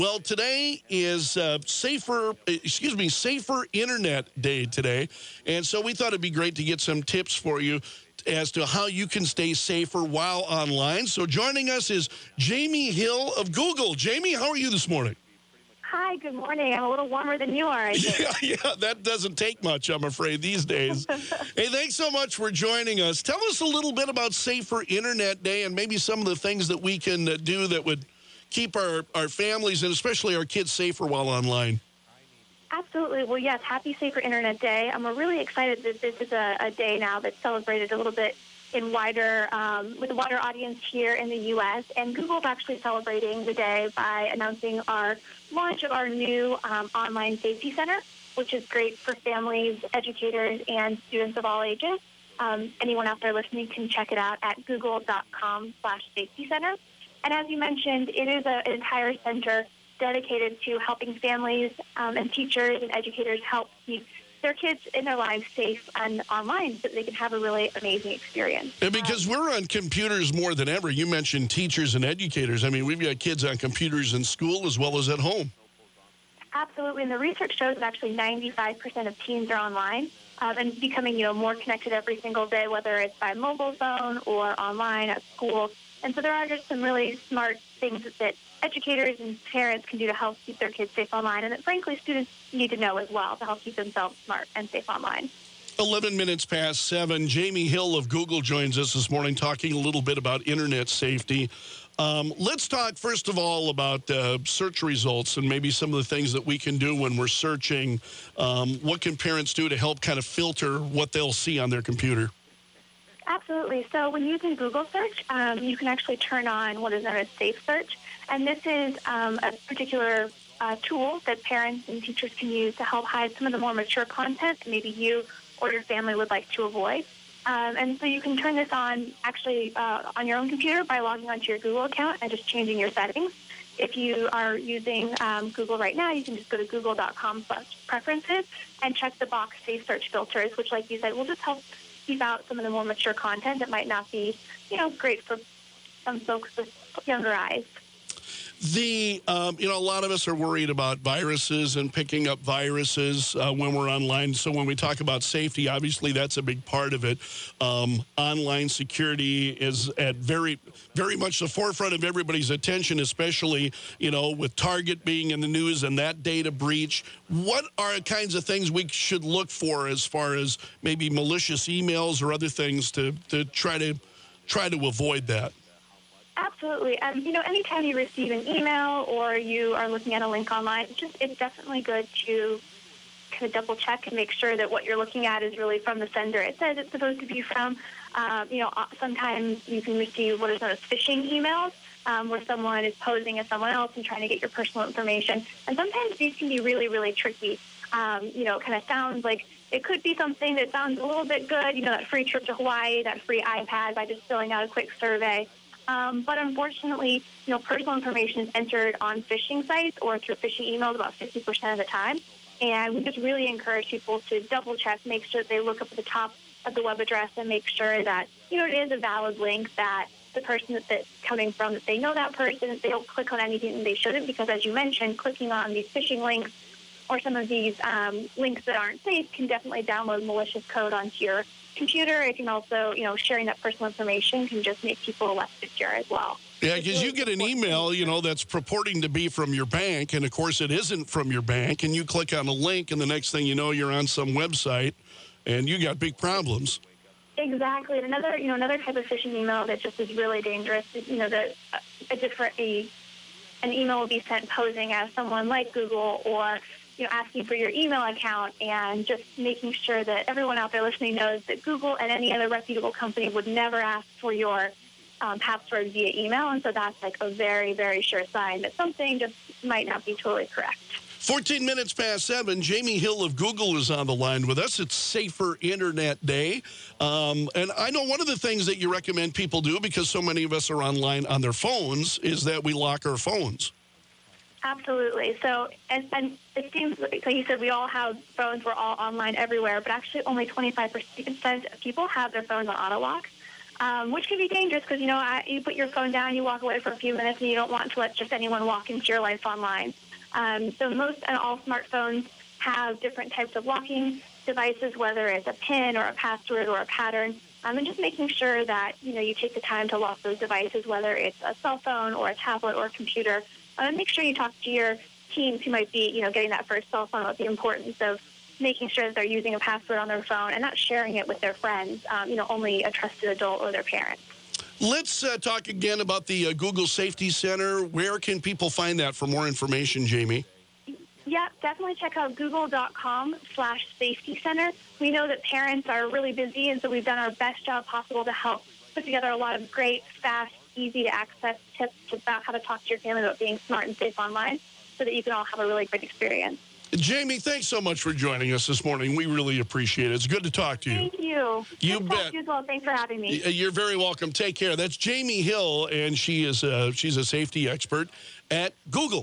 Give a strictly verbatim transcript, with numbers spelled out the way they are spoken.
Well, today is uh, safer, excuse me, Safer Internet Day today. And so we thought it'd be great to get some tips for you as to how you can stay safer while online. So joining us is Jamie Hill of Google. Jamie, how are you this morning? Hi, good morning. I'm a little warmer than you are, I think. Yeah, yeah, that doesn't take much, I'm afraid, these days. Hey, thanks so much for joining us. Tell us a little bit about Safer Internet Day and maybe some of the things that we can uh, do that would keep our, our families and especially our kids safer while online. Absolutely. Well, yes, happy Safer Internet Day. I'm really excited that this is a, a day now that's celebrated a little bit in wider, um, with a wider audience here in the U S And Google's actually celebrating the day by announcing our launch of our new um, online safety center, which is great for families, educators, and students of all ages. Um, anyone out there listening can check it out at google.com slash safety center. And as you mentioned, it is a, an entire center dedicated to helping families um, and teachers and educators help keep their kids in their lives safe and online so that they can have a really amazing experience. And because um, we're on computers more than ever, you mentioned teachers and educators. I mean, we've got kids on computers in school as well as at home. Absolutely, and the research shows that actually ninety-five percent of teens are online um, and becoming, you know, more connected every single day, whether it's by mobile phone or online at school. And so there are just some really smart things that educators and parents can do to help keep their kids safe online, and that, frankly, students need to know as well to help keep themselves smart and safe online. eleven minutes past seven. Jamie Hill of Google joins us this morning talking a little bit about internet safety. Um, let's talk, first of all, about uh, search results and maybe some of the things that we can do when we're searching. Um, what can parents do to help kind of filter what they'll see on their computer? Absolutely. So when using Google search, um, you can actually turn on what is known as safe search. And this is um, a particular uh, tool that parents and teachers can use to help hide some of the more mature content that maybe you or your family would like to avoid. Um, and so you can turn this on actually uh, on your own computer by logging onto your Google account and just changing your settings. If you are using um, Google right now, you can just go to google.com slash preferences and check the box Safe Search Filters, which, like you said, will just help keep out some of the more mature content that might not be, you know, great for some folks with younger eyes. The, um, you know, a lot of us are worried about viruses and picking up viruses uh, when we're online. So when we talk about safety, obviously that's a big part of it. Um, online security is at very, very much the forefront of everybody's attention, especially, you know, with Target being in the news and that data breach. What are kinds of things we should look for as far as maybe malicious emails or other things to, to try to try to avoid that? Absolutely. Um, you know, anytime you receive an email or you are looking at a link online, it's just it's definitely good to kind of double check and make sure that what you're looking at is really from the sender. It says it's supposed to be from, um, you know, sometimes you can receive what is known as phishing emails, um, where someone is posing as someone else and trying to get your personal information. And sometimes these can be really, really tricky. Um, you know, it kind of sounds like it could be something that sounds a little bit good, you know, that free trip to Hawaii, that free iPad by just filling out a quick survey. Um, but unfortunately, you know, personal information is entered on phishing sites or through phishing emails about fifty percent of the time. And we just really encourage people to double check, make sure that they look up at the top of the web address and make sure that, you know, it is a valid link, that the person that it's coming from, that they know that person, that they don't click on anything that they shouldn't, because as you mentioned, clicking on these phishing links or some of these um, links that aren't safe can definitely download malicious code onto your computer. It can also, you know, sharing that personal information can just make people less secure as well. Yeah, because you get an email, you know, that's purporting to be from your bank, and of course it isn't from your bank, and you click on a link, and the next thing you know, you're on some website, and you got big problems. Exactly. And another, you know, another type of phishing email that just is really dangerous, you know, that a different, a, an email will be sent posing as someone like Google, or you know, asking for your email account, and just making sure that everyone out there listening knows that Google and any other reputable company would never ask for your um, password via email. And so that's like a very, very sure sign that something just might not be totally correct. fourteen minutes past seven, Jamie Hill of Google is on the line with us. It's Safer Internet Day. Um, and I know one of the things that you recommend people do, because so many of us are online on their phones, is that we lock our phones. Absolutely. So, and, and it seems like you said we all have phones, we're all online everywhere, but actually only twenty-five percent of people have their phones on auto lock. um, which can be dangerous because, you know, I, you put your phone down, you walk away for a few minutes, and you don't want to let just anyone walk into your life online. Um, so most and all smartphones have different types of locking devices, whether it's a PIN or a password or a pattern, um, and just making sure that, you know, you take the time to lock those devices, whether it's a cell phone or a tablet or a computer. Um, and make sure you talk to your teens who might be, you know, getting that first cell phone about the importance of making sure that they're using a password on their phone and not sharing it with their friends, um, you know, only a trusted adult or their parents. Let's uh, talk again about the uh, Google Safety Center. Where can people find that for more information, Jamie? Yeah, definitely check out google.com slash safety center. We know that parents are really busy, and so we've done our best job possible to help put together a lot of great, fast, easy to access tips about how to talk to your family about being smart and safe online so that you can all have a really great experience. Jamie, thanks so much for joining us this morning. We really appreciate it. It's good to talk to you. Thank you. You Good to bet. talk to you as well. Thanks for having me. You're very welcome. Take care. That's Jamie Hill, and she is a, she's a safety expert at Google.